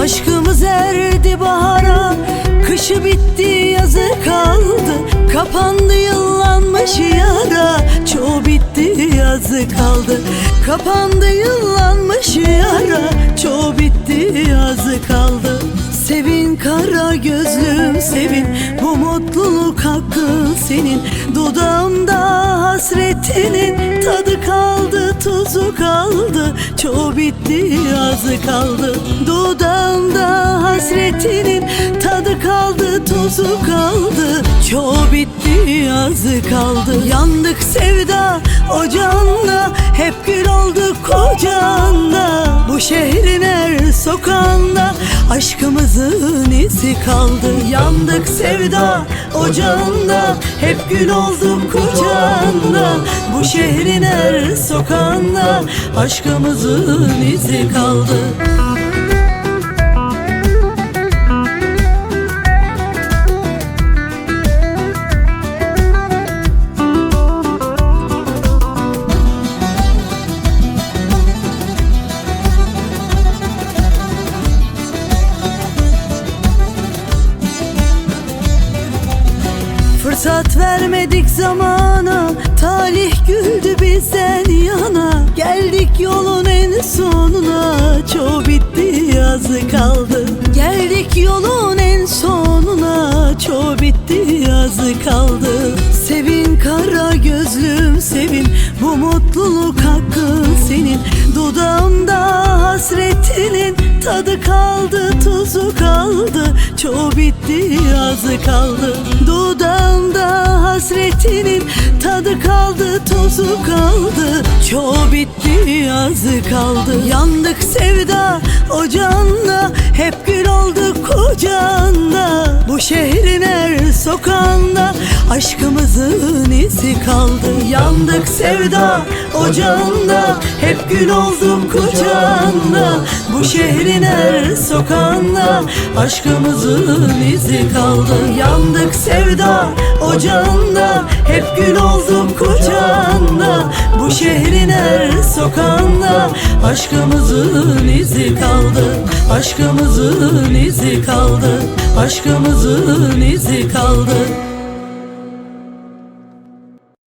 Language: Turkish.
Aşkımız erdi bahara, kışı bitti yazı kaldı. Kapandı yıllanmış yara, çoğu bitti yazı kaldı. Kapandı yıllanmış yara, çoğu bitti yazı kaldı. Sevin kara gözlüm sevin, bu mutluluk hakkın senin. Dudağımda hasretinin tadı kaldı, tuzu kaldı. Çoğu bitti yazı kaldı. Dudağımda hasretinin tadı kaldı, tuzu kaldı. Çoğu bitti yazı kaldı. Yandık sevda ocağında, hep gül olduk kocanla. Bu şehrin her sokağında aşkımızın izi kaldı. Yandık sevda ocağında, hep gül olduk kucağında. Bu şehrin her sokağında aşkımızın izi kaldı. Fırsat vermedik zamana, talih güldü bizden yana. Geldik yolun en sonuna, çoğu bitti yazı kaldı. Geldik yolun en sonuna, çoğu bitti yazı kaldı. Sevin kara gözlüm sevin, bu mutluluk hakkın senin. Dudağımda hasretinin tadı kaldı, tuzu kaldı. Çoğu bitti yazı kaldı. Dudağımda hasretinin tadı kaldı, tuzu kaldı. Çoğu bitti yazı kaldı. Yandık sevda ocağında, hep gül olduk kucağında. Bu şehrin her sokağında aşkımızın izi kaldı. Yandık sevda ocağında, hep gül olduk kucağında. Bu şehrin her sokağında aşkımızın izi kaldı. Yandık sevda ocağında, hep gül olduk kucağında. Bu şehrin her sokağında aşkımızın izi kaldı. Aşkımızın izi kaldı. Aşkımızın izi kaldı.